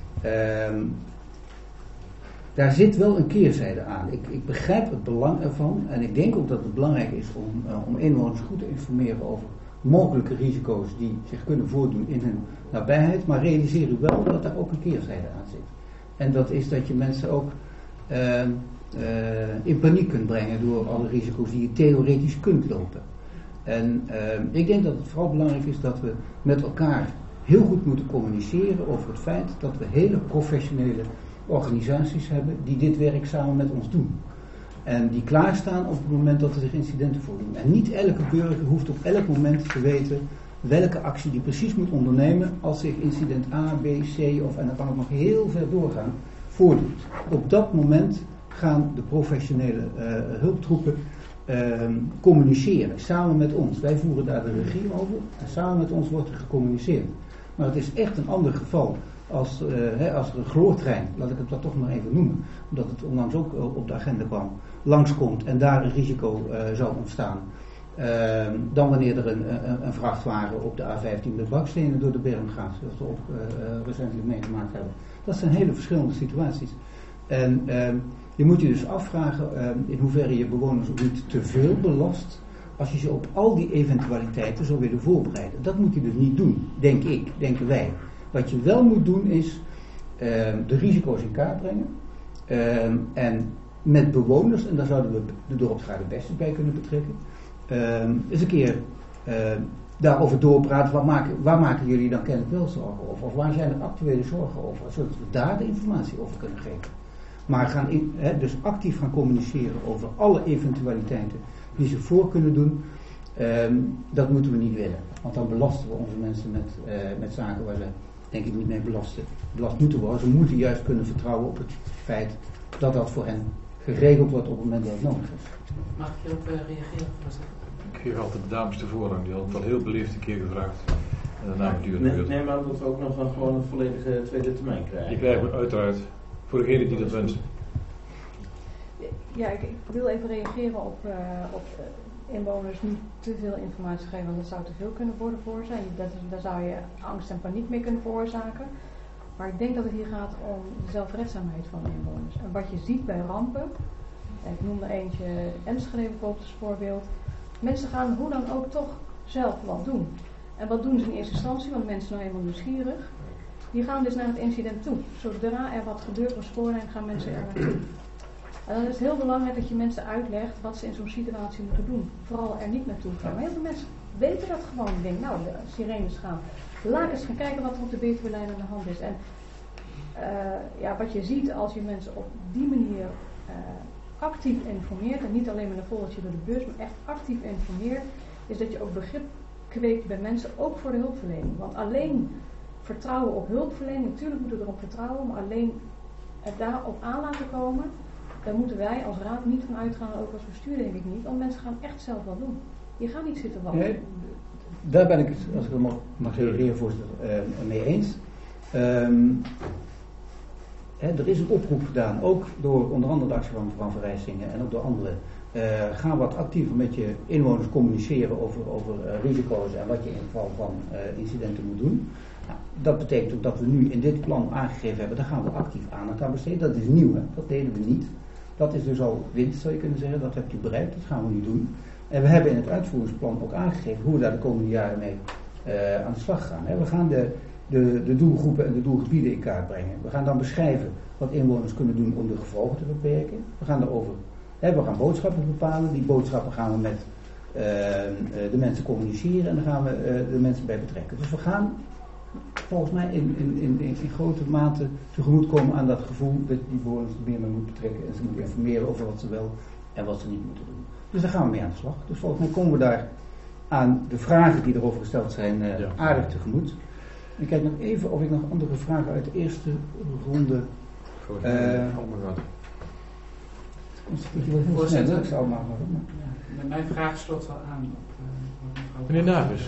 Daar zit wel een keerzijde aan. Ik begrijp het belang ervan en ik denk ook dat het belangrijk is om inwoners goed te informeren over mogelijke risico's die zich kunnen voordoen in hun nabijheid, maar realiseer u wel dat daar ook een keerzijde aan zit. En dat is dat je mensen ook in paniek kunt brengen door alle risico's die je theoretisch kunt lopen. En ik denk dat het vooral belangrijk is dat we met elkaar heel goed moeten communiceren over het feit dat we hele professionele organisaties hebben die dit werk samen met ons doen. En die klaarstaan op het moment dat er zich incidenten voordoen. En niet elke burger hoeft op elk moment te weten welke actie die precies moet ondernemen als zich incident A, B, C of, en dan kan het nog heel ver doorgaan, voordoet. Op dat moment gaan de professionele hulptroepen communiceren, samen met ons. Wij voeren daar de regie over en samen met ons wordt er gecommuniceerd. Maar het is echt een ander geval als er een chloortrein, laat ik het dat toch maar even noemen, omdat het onlangs ook op de agenda kwam, langskomt en daar een risico zou ontstaan. Dan wanneer er een vrachtwagen op de A15 met bakstenen door de berm gaat, zoals we ook recentelijk meegemaakt hebben. Dat zijn hele verschillende situaties. En je moet je dus afvragen in hoeverre je bewoners ook niet te veel belast als je ze op al die eventualiteiten zou willen voorbereiden. Dat moet je dus niet doen, denken wij. Wat je wel moet doen is de risico's in kaart brengen en met bewoners, en daar zouden we de dorpsraad het beste bij kunnen betrekken, eens een keer daarover doorpraten. Waar maken jullie dan kennelijk wel zorgen over? Of waar zijn er actuele zorgen over? Zodat we daar de informatie over kunnen geven. Maar dus actief gaan communiceren over alle eventualiteiten die ze voor kunnen doen, dat moeten we niet willen. Want dan belasten we onze mensen met zaken waar ze denk ik niet mee belast moeten worden. Ze moeten juist kunnen vertrouwen op het feit dat dat voor hen geregeld wordt op het moment dat het nodig is. Mag ik hierop reageren? Ik geef altijd de dames de voorrang, die had het al heel beleefd een keer gevraagd. En daarna duurde het. Nee, maar dat we ook nog gewoon een volledige tweede termijn krijgen. Die krijgen we uiteraard, voor degenen die dat wensen. Ja, ik wil even reageren op inwoners niet te veel informatie geven, want dat zou te veel kunnen worden veroorzaken. Daar zou je angst en paniek mee kunnen veroorzaken. Maar ik denk dat het hier gaat om de zelfredzaamheid van de inwoners. En wat je ziet bij rampen, ik noem er eentje Enschede bijvoorbeeld als voorbeeld. Mensen gaan hoe dan ook toch zelf wat doen. En wat doen ze in eerste instantie, want mensen zijn nou helemaal nieuwsgierig. Die gaan dus naar het incident toe. Zodra er wat gebeurt op spoorlijn gaan mensen er naartoe. En dan is het heel belangrijk dat je mensen uitlegt wat ze in zo'n situatie moeten doen. Vooral er niet naartoe gaan. Maar heel veel mensen weten dat gewoon. Die denken, nou, de sirenes gaan. Laat ik eens gaan kijken wat er op de Betuwelijn aan de hand is. En wat je ziet als je mensen op die manier actief informeert, en niet alleen met een foldertje door de bus, maar echt actief informeert, is dat je ook begrip kweekt bij mensen, ook voor de hulpverlening. Want alleen vertrouwen op hulpverlening, natuurlijk moeten we erop vertrouwen, maar alleen het daarop aan laten komen, daar moeten wij als raad niet van uitgaan, ook als bestuur denk ik niet, want mensen gaan echt zelf wat doen. Je gaat niet zitten wachten. Nee, daar ben ik het, als ik er mag reageren, voorzitter, mee eens. Er is een oproep gedaan, ook door onder andere de actie van mevrouw Van Rijsingen en ook door anderen. Ga wat actiever met je inwoners communiceren over risico's en wat je in geval van incidenten moet doen. Nou, dat betekent ook dat we nu in dit plan aangegeven hebben, daar gaan we actief aandacht aan besteden. Dat is nieuw, hè? Dat deden we niet. Dat is dus al winst, zou je kunnen zeggen, dat hebt u bereikt, dat gaan we nu doen. En we hebben in het uitvoeringsplan ook aangegeven hoe we daar de komende jaren mee aan de slag gaan. Hè? We gaan de doelgroepen en de doelgebieden in kaart brengen. We gaan dan beschrijven wat inwoners kunnen doen om de gevolgen te beperken. We gaan daarover, we gaan boodschappen bepalen. Die boodschappen gaan we met de mensen communiceren en daar gaan we de mensen bij betrekken. Dus we gaan volgens mij in grote mate tegemoet komen aan dat gevoel dat die bewoners er meer mee moet betrekken en ze moeten informeren over wat ze wel en wat ze niet moeten doen. Dus daar gaan we mee aan de slag. Dus volgens mij komen we daar aan de vragen die erover gesteld zijn aardig tegemoet. Ik kijk nog even of ik nog andere vragen uit de eerste ronde. Mijn vraag sloot wel aan op meneer Nagus.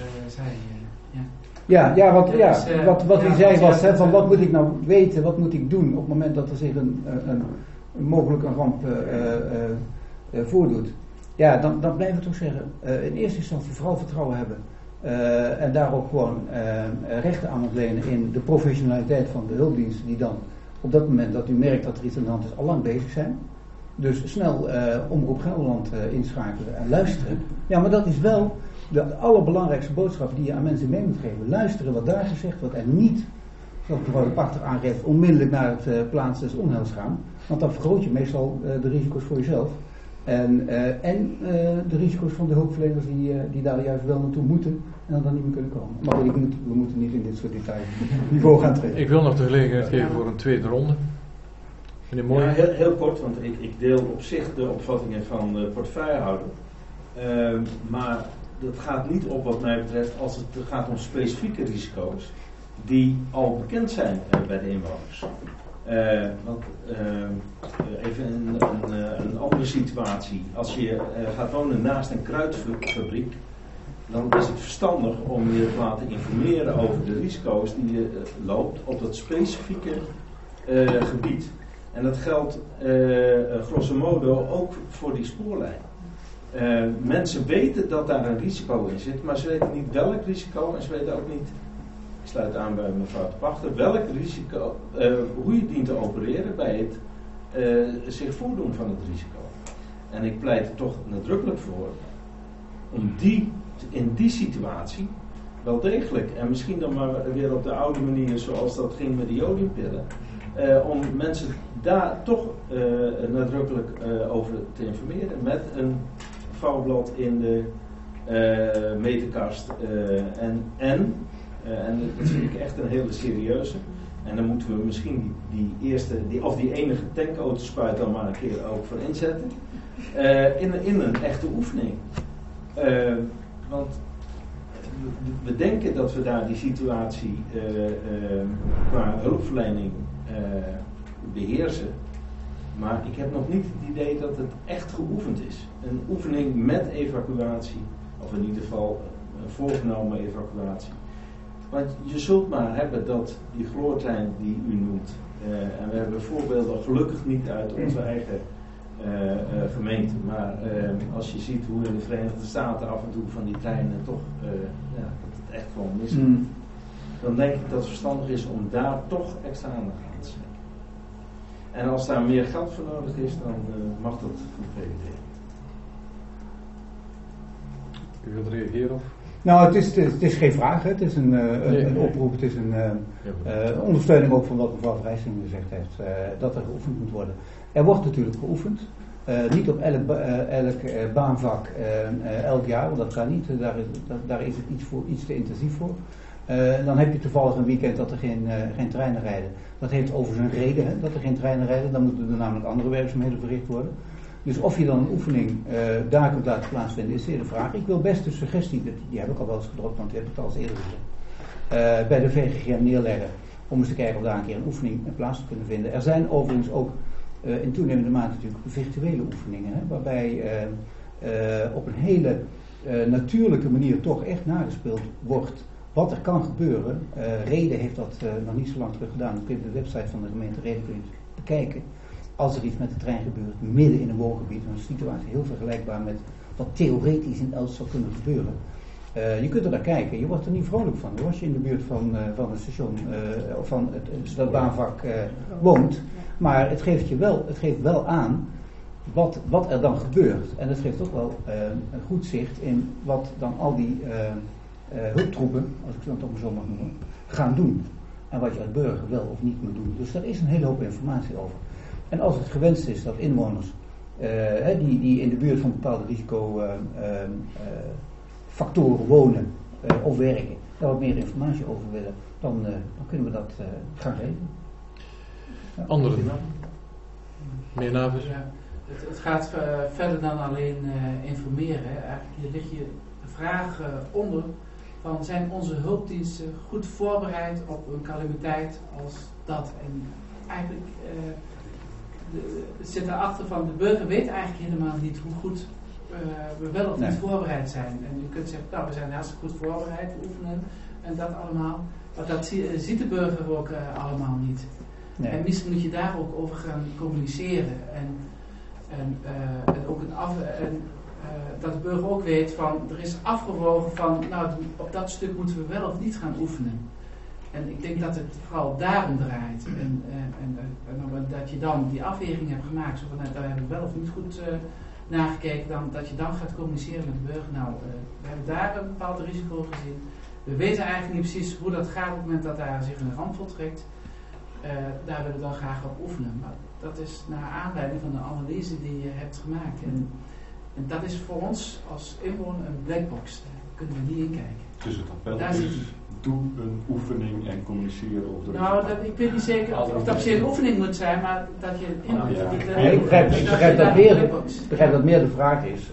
zei. Wat hij zei was, van wat moet ik nou weten, wat moet ik doen op het moment dat er zich een mogelijk een ramp voordoet. Ja, dan blijven we toch zeggen, in eerste instantie vooral vertrouwen hebben en daar ook gewoon rechten aan ontlenen in de professionaliteit van de hulpdiensten die dan op dat moment dat u merkt dat er iets aan de hand is al lang bezig zijn. Dus snel Omroep Gelderland inschakelen en luisteren. Ja, maar dat is wel de allerbelangrijkste boodschap die je aan mensen mee moet geven. Luisteren wat daar gezegd wordt en niet, zoals mevrouw de Pachter aangeeft, onmiddellijk naar het plaatsen des onheils gaan. Want dan vergroot je meestal de risico's voor jezelf. En de risico's van de hulpverleners die daar juist wel naartoe moeten en dan niet meer kunnen komen. Maar we moeten niet in dit soort details niveau gaan treden. Ik wil nog de gelegenheid geven voor een tweede ronde. Meneer Mooi. Ja, heel kort, want ik deel op zich de opvattingen van de portefeuillehouder. Maar dat gaat niet op wat mij betreft als het gaat om specifieke risico's die al bekend zijn bij de inwoners. Even een andere situatie. Als je gaat wonen naast een kruidfabriek, dan is het verstandig om je te laten informeren over de risico's die je loopt op dat specifieke gebied. En dat geldt grosso modo ook voor die spoorlijn. Mensen weten dat daar een risico in zit, maar ze weten niet welk risico en ze weten ook niet, ik sluit aan bij mevrouw de Pachter, welk risico, hoe je dient te opereren bij het zich voordoen van het risico. En ik pleit er toch nadrukkelijk voor om in die situatie wel degelijk, en misschien dan maar weer op de oude manier zoals dat ging met de jodiumpillen, om mensen daar toch nadrukkelijk over te informeren met een vouwblad in de meterkast en dat vind ik echt een hele serieuze. En dan moeten we misschien die enige tankauto-spuit dan maar een keer ook voor inzetten. In een echte oefening. Want we denken dat we daar die situatie qua hulpverlening beheersen. Maar ik heb nog niet het idee dat het echt geoefend is. Een oefening met evacuatie, of in ieder geval een voorgenomen evacuatie. Want je zult maar hebben dat die chloortrein die u noemt, en we hebben voorbeelden gelukkig niet uit onze eigen gemeente, maar als je ziet hoe in de Verenigde Staten af en toe van die treinen toch dat het echt gewoon misgaat, dan denk ik dat het verstandig is om daar toch extra aandacht aan te schenken. En als daar meer geld voor nodig is, dan mag dat van de VVD. U wilt reageren op? Nou, het is geen vraag, hè. Het is een oproep, het is een ondersteuning ook van wat mevrouw Vrijsing gezegd heeft, dat er geoefend moet worden. Er wordt natuurlijk geoefend, niet op elk baanvak elk jaar, want dat kan niet, daar is het iets te intensief voor. Dan heb je toevallig een weekend dat er geen treinen rijden. Dat heeft overigens een reden, hè, dat er geen treinen rijden, dan moeten er namelijk andere werkzaamheden verricht worden. Dus of je dan een oefening daar kunt laten plaatsvinden, is zeer de vraag. Ik wil best een suggestie, die heb ik al wel eens gedropt, want die heb ik al eens eerder gezegd, bij de VGGM neerleggen, om eens te kijken of daar een keer een oefening plaats te kunnen vinden. Er zijn overigens ook in toenemende mate natuurlijk virtuele oefeningen, hè, waarbij op een hele natuurlijke manier toch echt nagespeeld wordt wat er kan gebeuren. Reden heeft dat nog niet zo lang terug gedaan. Dat kun je op de website van de gemeente Reden bekijken. Als er iets met de trein gebeurt, midden in een woongebied, dan is de situatie heel vergelijkbaar met wat theoretisch in Els zou kunnen gebeuren. Je kunt er naar kijken, je wordt er niet vrolijk van. Als je in de buurt van het station of van het baanvak woont. Maar het geeft wel aan wat er dan gebeurt. En het geeft ook wel een goed zicht in wat dan al die hulptroepen, als ik het toch maar zo mag noemen, gaan doen. En wat je als burger wel of niet moet doen. Dus daar is een hele hoop informatie over. En als het gewenst is dat inwoners die in de buurt van bepaalde risicofactoren wonen, of werken, daar wat meer informatie over willen, dan kunnen we dat gaan regelen. Ja. Anderen? Meer navis? Ja, het gaat verder dan alleen informeren. Eigenlijk hier ligt je de vraag onder van zijn onze hulpdiensten goed voorbereid op een calamiteit als dat? En eigenlijk het zit erachter van de burger weet eigenlijk helemaal niet hoe goed we wel of niet voorbereid zijn. En je kunt zeggen, nou we zijn hartstikke goed voorbereid, we oefenen en dat allemaal. Maar dat ziet de burger ook allemaal niet. Nee. En misschien moet je daar ook over gaan communiceren. En ook dat de burger ook weet van, er is afgewogen van, nou op dat stuk moeten we wel of niet gaan oefenen. En ik denk dat het vooral daarom draait. En dat je dan die afweging hebt gemaakt, zo van, daar hebben we wel of niet goed nagekeken, dat je dan gaat communiceren met de burger. Nou, we hebben daar een bepaald risico gezien. We weten eigenlijk niet precies hoe dat gaat op het moment dat daar zich een ramp voltrekt. Daar willen we dan graag op oefenen. Maar dat is naar aanleiding van de analyse die je hebt gemaakt. En dat is voor ons als inwoner een blackbox. Daar kunnen we niet in kijken. Dus het appel is, doe een oefening en communiceer over de resultaten. Ik weet niet zeker of dat per se een oefening moet zijn, maar dat je ik begrijp dat meer de vraag is.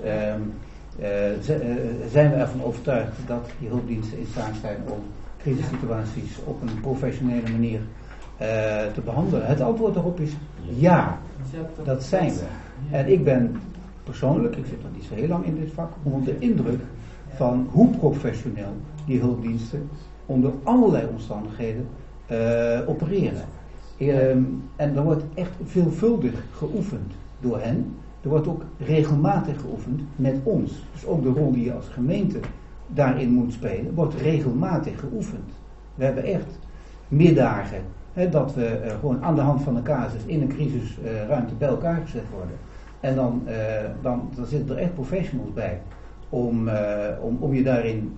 Zijn we ervan overtuigd dat die hulpdiensten in staat zijn om crisissituaties op een professionele manier te behandelen? Het antwoord daarop is ja, dat zijn we. En ik ben persoonlijk, ik zit nog niet zo heel lang in dit vak, onder de indruk van hoe professioneel die hulpdiensten onder allerlei omstandigheden opereren. En er wordt echt veelvuldig geoefend door hen. Er wordt ook regelmatig geoefend met ons. Dus ook de rol die je als gemeente daarin moet spelen, wordt regelmatig geoefend. We hebben echt middagen dat we gewoon aan de hand van een casus in een crisisruimte bij elkaar gezet worden. En dan zitten er echt professionals bij om je daarin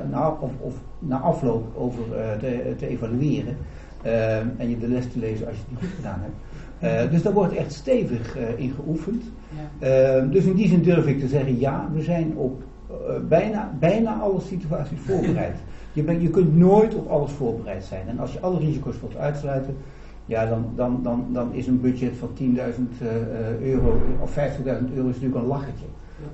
na afloop over te evalueren en je de les te lezen als je het niet goed gedaan hebt. Dus daar wordt echt stevig in geoefend. Ja. Dus in die zin durf ik te zeggen, ja, we zijn op bijna alle situaties voorbereid. Je kunt nooit op alles voorbereid zijn. En als je alle risico's wilt uitsluiten, ja, dan is een budget van 10.000 euro of 50.000 euro is natuurlijk een lachertje.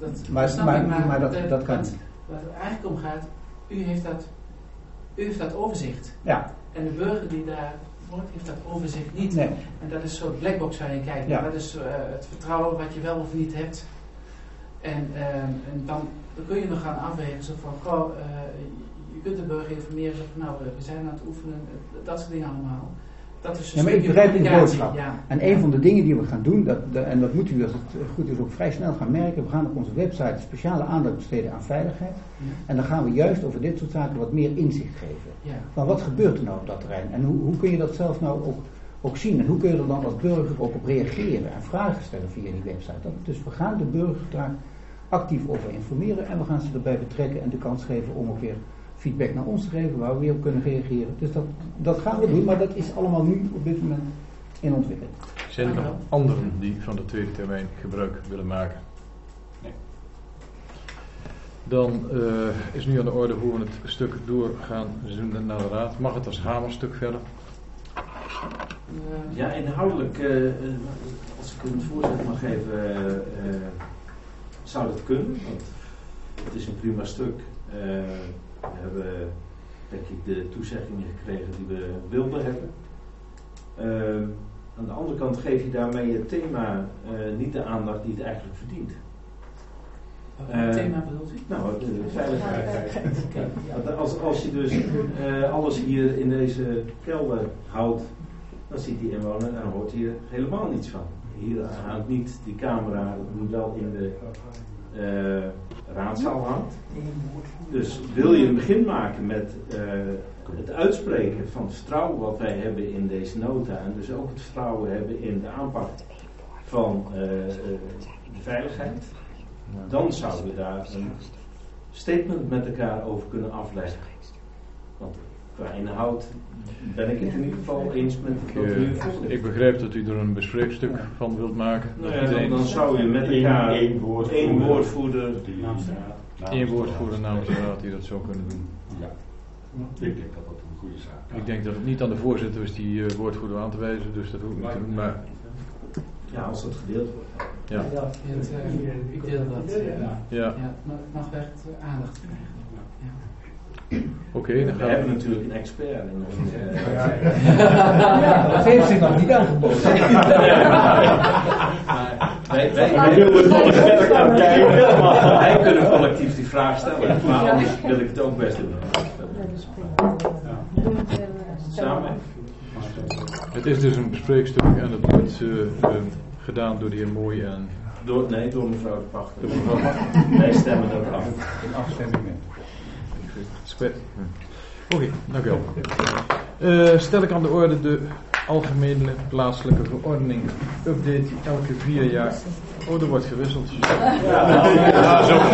Maar dat kan niet. Waar het eigenlijk om gaat, u heeft dat overzicht. Ja. En de burger die daar wordt, heeft dat overzicht niet. Nee. En dat is zo'n blackbox waar je kijkt. Ja. Dat is het vertrouwen wat je wel of niet hebt. En dan kun je nog gaan afwegen. Zo van, je kunt de burger informeren. Zo van, nou, we zijn aan het oefenen. Dat soort dingen allemaal. Dat is maar ik begrijp die boodschap. Ja. En een van de dingen die we gaan doen, en dat moet u als het goed is ook vrij snel gaan merken, we gaan op onze website speciale aandacht besteden aan veiligheid. Ja. En dan gaan we juist over dit soort zaken wat meer inzicht geven. Ja. Van wat gebeurt er nou op dat terrein? En hoe kun je dat zelf nou ook zien? En hoe kun je er dan als burger ook op reageren en vragen stellen via die website? Dus we gaan de burger daar actief over informeren en we gaan ze erbij betrekken en de kans geven om ook weer feedback naar ons te geven, waar we weer op kunnen reageren. Dus dat gaan we doen, maar dat is allemaal nu op dit moment in ontwikkeling. Zijn er nog anderen die van de tweede termijn gebruik willen maken? Nee. Dan is nu aan de orde hoe we het stuk doorgaan naar de raad. Mag het als hamerstuk verder? Ja, inhoudelijk, als ik een voorzet mag geven, zou dat kunnen. Want het is een prima stuk. We hebben, denk ik, de toezeggingen gekregen die we wilden hebben. Aan de andere kant geef je daarmee het thema niet de aandacht die het eigenlijk verdient. Wat thema bedoelt u? Nou, de veiligheid. Als je dus alles hier in deze kelder houdt, dan ziet die inwoner en dan hoort hier helemaal niets van. Hier hangt niet die camera die wel in de raadzaal hangt. Dus wil je een begin maken met het uitspreken van het vertrouwen wat wij hebben in deze nota en dus ook het vertrouwen hebben in de aanpak van de veiligheid, dan zouden we daar een statement met elkaar over kunnen afleggen. Want qua inhoud ben ik het in ieder geval eens met wat u voorstelt. Ik begrijp dat u er een bespreekstuk van wilt maken. Nou ja, dan zou je met elkaar één woordvoerder één woordvoerder namens de raad die dat zou kunnen doen. Ja, ik denk dat dat een goede zaak is. Ik denk dat het niet aan de voorzitter is die woordvoerder aan te wijzen, dus dat hoef ik niet te doen. Maar Ja, als dat gedeeld wordt. ja. Ik deel dat. Ja. Het mag echt aandacht krijgen. Oké, dan We gaan hebben natuurlijk een expert in ons. Dat heeft zich nog niet aangeboden. Wij kunnen collectief die vraag stellen, maar anders wil ik het ook best doen. Samen. Het is dus een bespreekstuk en het wordt gedaan door de heer Mooi en... Door mevrouw de Pachter. Wij stemmen dat af. In afstemming met. Oké, dank u wel. Stel ik aan de orde de algemene plaatselijke verordening update elke 4 jaar. Oh, er wordt gewisseld. Ja, zo.